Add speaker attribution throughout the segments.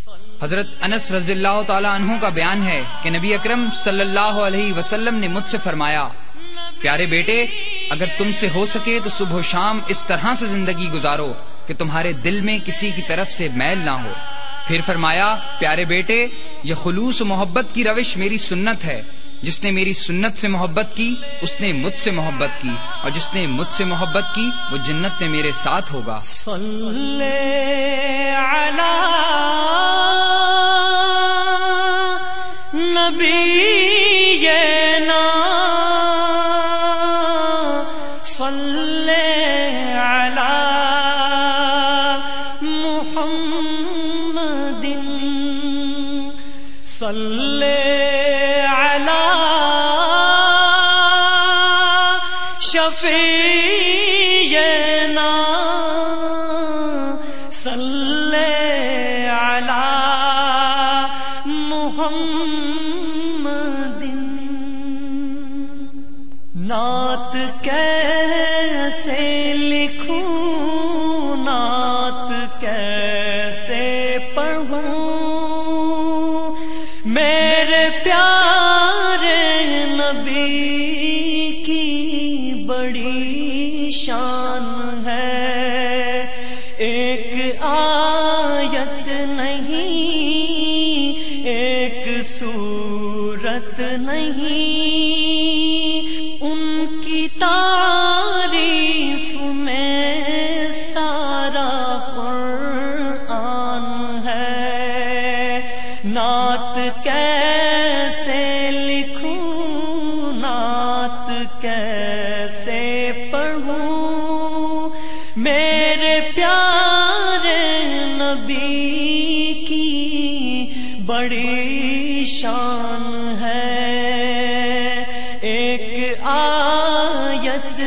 Speaker 1: حضرت انس رضی اللہ تعالی عنہ کا بیان ہے کہ نبی اکرم صلی اللہ علیہ وسلم نے مجھ سے فرمایا، پیارے بیٹے، اگر تم سے ہو سکے تو صبح و شام اس طرح سے زندگی گزارو کہ تمہارے دل میں کسی کی طرف سے میل نہ ہو۔ پھر فرمایا، پیارے بیٹے، یہ خلوص و محبت کی روش میری سنت ہے، جس نے میری سنت سے محبت کی اس نے مجھ سے محبت کی، اور جس نے مجھ سے محبت کی وہ جنت میں میرے ساتھ ہوگا۔
Speaker 2: صلی علی نبینا صلی علی محمد صلی علی شفیعنا صلی علی محمد۔ نعت کیسے لکھوں، نعت کیسے پڑھوں، میرے پیارے نبی کی بڑی شان ہے۔ ایک آیت نہیں، ایک سورت نہیں، ان کی تعریف میں سارا قرآن ہے۔ نعت کیسے لکھوں، نعت کیسے پڑھوں، میرے پیارے نبی کی بڑی شان ہے۔ ایک آیت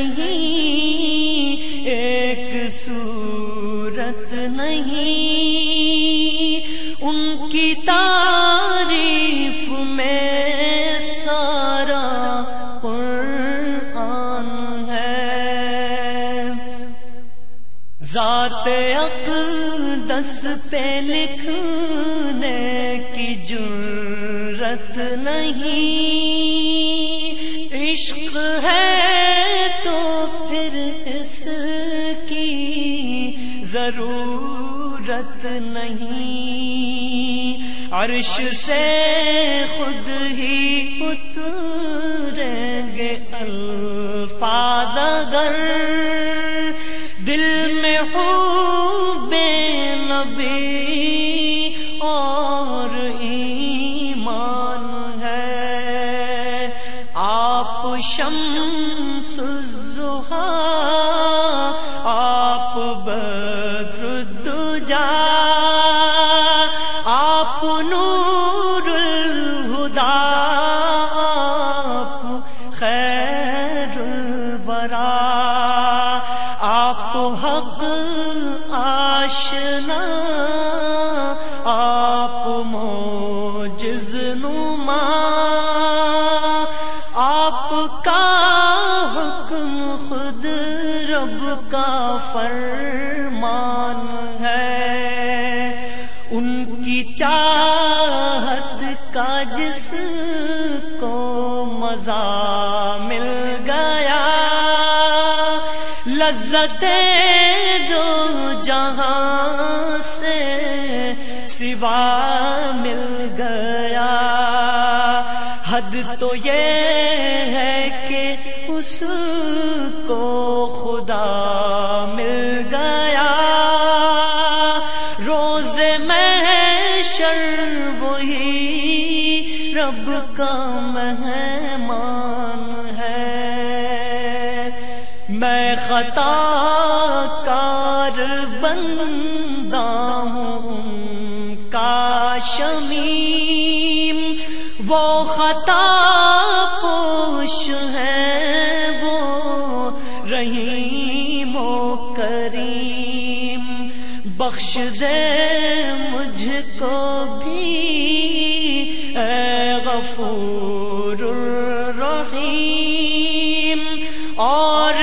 Speaker 2: نہیں، ایک سورت نہیں، ان کی تعریف میں سارا قرآن ہے۔ ذات اقدس پہ لکھنے کی جرت نہیں، عشق ہے تو پھر اس کی ضرورت نہیں۔ عرش سے خود ہی اتریں گے الفاظ اگر دل میں حب نبی اور ایمان ہے۔ آپ شمس الضحیٰ، آپ بدر الدجا، آپ نور الہدی، آپ خیر الورا، آپ حق آشنا، آپ معجز نما، آپ کا حکم خود رب کا فرمان ہے۔ ان کی چاہت کا جس کو مزہ مل گیا، لذت دو جہاں سے سوا مل گیا۔ حد تو یہ ہے کہ اس کو خدا مل گیا، روز محشر وہی رب کا مہمان ہے۔ میں خطا کار بندہ ہوں ان کا شمیم، وہ خطا پوش ہے وہ رحیم و کریم، بخش دے مجھ کو بھی اے غفور الرحیم، اور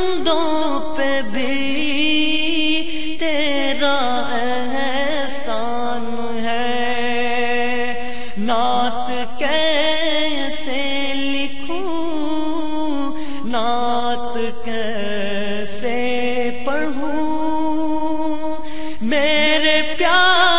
Speaker 2: بندوں پہ بھی تیرا احسان نعت کیسے پڑھوں میرے پیار